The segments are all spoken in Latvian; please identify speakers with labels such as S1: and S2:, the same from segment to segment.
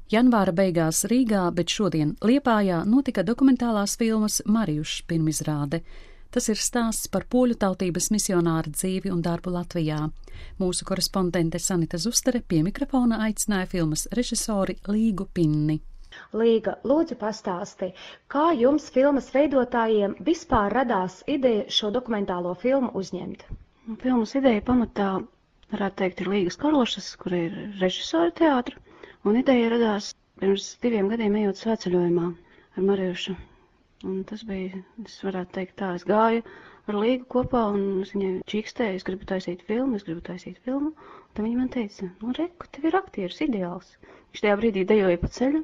S1: Janvāra beigās Rīgā, bet šodien Liepājā notika dokumentālās filmas Marijušs pirmizrāde. Tas ir stāsts par poļu tautības misionāru dzīvi un darbu Latvijā. Mūsu korespondente Sanita Zustere pie mikrofona aicināja filmas režisori Līgu Pinni.
S2: Līga, lūdzu pastāsti, kā jums filmas veidotājiem vispār radās ideja šo dokumentālo filmu uzņemt?
S3: Filmas ideja pamatā, varētu teikt, ir Līgas Karošas, kur ir režisori teātra, un ideja radās pirms 2 gadiem ejot svētceļojumā ar Marijušu. Un tas bija, es varētu teikt tā, es gāju ar Līgu kopā un es viņai čīkstēju, es gribu taisīt filmu, un tad viņa man teica, reku, tev ir aktieris ideāls. Viņš tajā brīdī dejoja pa ceļu,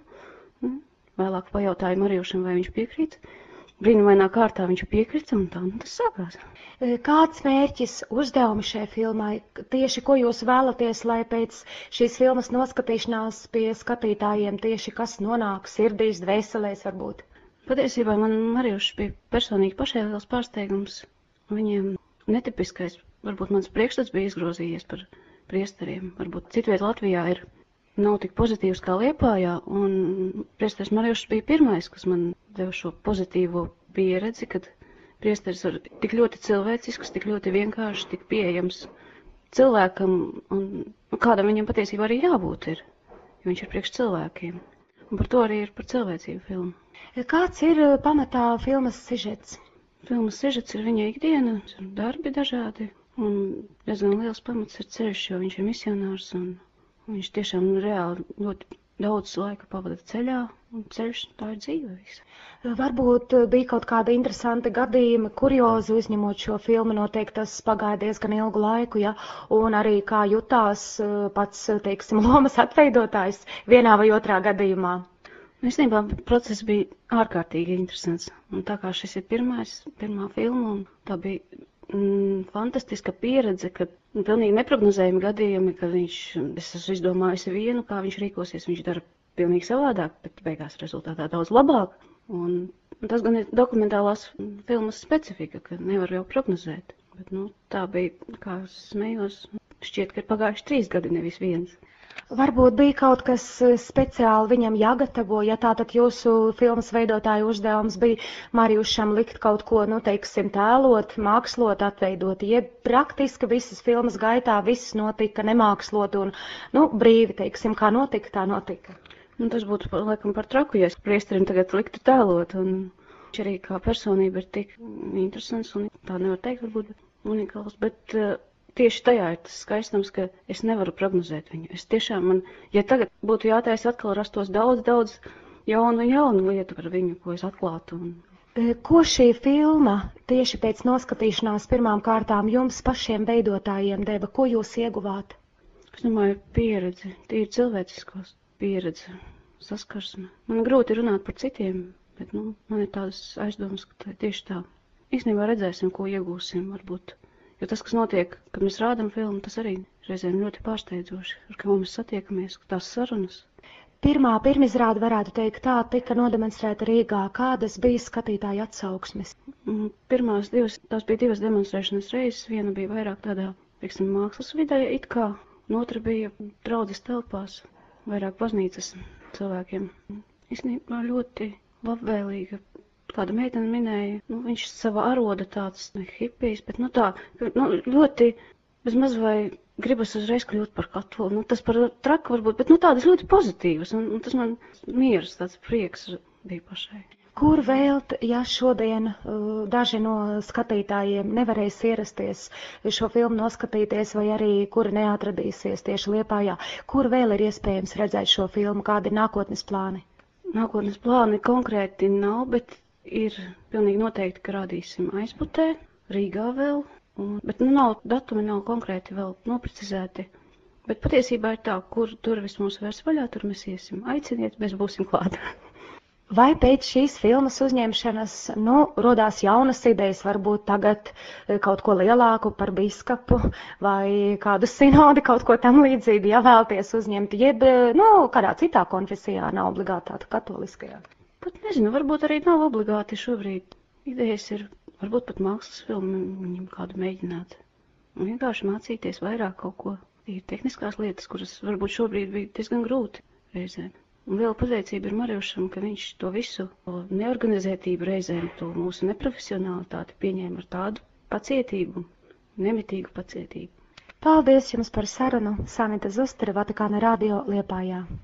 S3: vēlāk pajautāju Marijušam, vai viņš piekrīt. Brīnumainā kārtā viņš piekrita, un tā tas sākās.
S2: Kāds mērķis, uzdevumi šai filmai? Tieši ko jūs vēlaties, lai pēc šīs filmas noskatīšanās pie skatītājiem tieši kas nonāk sirdīs, dvēselēs varbūt?
S3: Patiesībā man Marijušs bija personīgi pašai liels pārsteigums. Viņiem netipiskais, varbūt mans priekšstats bija izgrozījies par priesteriem. Varbūt citviet Latvijā nav tik pozitīvs kā Liepājā, un priesteris Marijušs bija pirmais, kas man deva šo pozitīvo pieredzi, kad priesteris ir tik ļoti cilvēcisks, tik ļoti vienkārši, tik pieejams cilvēkam, un kādam viņam patiesībā arī jābūt ir, jo viņš ir priekš cilvēkiem. Un par to arī ir par cilvēcību filmu.
S2: Kāds ir pamatā filmas sižets?
S3: Filmas sižets ir viņa ikdiena, darbi dažādi, un diezgan liels pamats ir ceļš, jo viņš ir misionārs, un viņš tiešām reāli ļoti daudz laika pavada ceļā, un ceļš tā ir dzīve visa.
S2: Varbūt bija kaut kāda interesanta gadījuma, kuriozi uzņemot šo filmu, noteikti tas pagāja diezgan ilgu laiku, ja? Un arī kā jutās pats, teiksim, lomas atveidotājs vienā vai otrā gadījumā.
S3: Īstenībā process bija ārkārtīgi interesants, un tā kā šis ir pirmā filma, un tā bija fantastiska pieredze, ka pilnīgi neprognozējami gadījumi, ka es esmu izdomājusi vienu, kā viņš rīkosies, viņš dara pilnīgi savādāk, bet beigās rezultātā daudz labāk. Un tas gan ir dokumentālās filmas specifika, ka nevar jau prognozēt. Bet, tā bija, kā es smējos, šķiet, ka ir pagājuši 3 gadi, nevis 1.
S2: Varbūt bija kaut kas speciāli viņam jāgatavo, ja tātad jūsu filmas veidotāju uzdevums bija Marijušam likt kaut ko, teiksim, tēlot, mākslot, atveidot, jeb praktiski visas filmas gaitā viss notika nemākslot un, brīvi, teiksim, kā notika, tā notika.
S3: Tas būtu, laikam, par traku, ja es priesterim tagad liktu tēlot, un viņš arī kā personība ir tik interesants, un tā nevar teikt, varbūt unikāls, bet tieši tajā ir tas skaistums, ka es nevaru prognozēt viņu. Es tiešām, ja tagad būtu jātaisa atkal rastos daudz jaunu lietu par viņu, ko es atklātu.
S2: Ko šī filma tieši pēc noskatīšanās pirmām kārtām jums pašiem veidotājiem deva? Ko jūs ieguvāt?
S3: Es domāju, pieredzi, tīri cilvēciskos pieredzi, saskarsme. Man grūti runāt par citiem, bet man ir tādas aizdomas, ka tā tieši tā. Īstenībā redzēsim, ko iegūsim varbūt. Jo tas, kas notiek, kad mēs rādam filmu, tas arī reizēm ļoti pārsteidzoši, ar kā mēs satiekamies, tās sarunas.
S2: Pirmizrāde, varētu teikt, tā tika nodemonstrēta Rīgā. Kādas bija skatītāju atsauksmes?
S3: Pirmās 2, tās bija 2 demonstrēšanas reizes. Viena bija vairāk tādā, mākslas vidē it kā, un otra bija draudzes telpās, vairāk baznīcas cilvēkiem. Īstenībā ļoti labvēlīga. Kāda meitene minēja, viņš savā aroda tāds hipijs, bet ļoti bezmaz vai gribas uzreiz kļūt par katolu. Tas par traku varbūt, bet tādas ļoti pozitīvas, un tas man mieras, tāds prieks bija pašai.
S2: Kur vēl, ja šodien daži no skatītājiem nevarēs ierasties šo filmu noskatīties, vai arī kuri neatradīsies tieši Liepājā, kur vēl ir iespējams redzēt šo filmu, kādi ir nākotnes plāni?
S3: Nākotnes plāni konkrēti nav, bet ir pilnīgi noteikti, ka rādīsim Aizputē, Rīgā vēl, bet datumi nav konkrēti vēl noprecizēti. Bet patiesībā ir tā, kur durvis mūs vērs vaļā, tur mēs iesim. Aiciniet, mēs būsim klāt.
S2: Vai pēc šīs filmas uzņemšanas, rodās jaunas idejas, varbūt tagad kaut ko lielāku par biskapu vai kādu sinodi, kaut ko tam līdzīgu, ja vēlties uzņemt, jeb, kādā citā konfesijā, nav obligāti tāda katoliskajā?
S3: Pat nezinu, varbūt arī nav obligāti šobrīd. Idejas ir, varbūt pat mākslas filmu viņam kādu mēģināt. Un vienkārši mācīties vairāk kaut ko. Ir tehniskās lietas, kuras varbūt šobrīd bija diezgan grūti reizēm. Un liela pateicība ir Marijušam, ka viņš to visu neorganizētību reizēm, to mūsu neprofesionalitāti pieņēma ar tādu pacietību, nemitīgu pacietību.
S2: Paldies jums par sarunu. Sanita Zustere, Vatikāna radio Liepājā.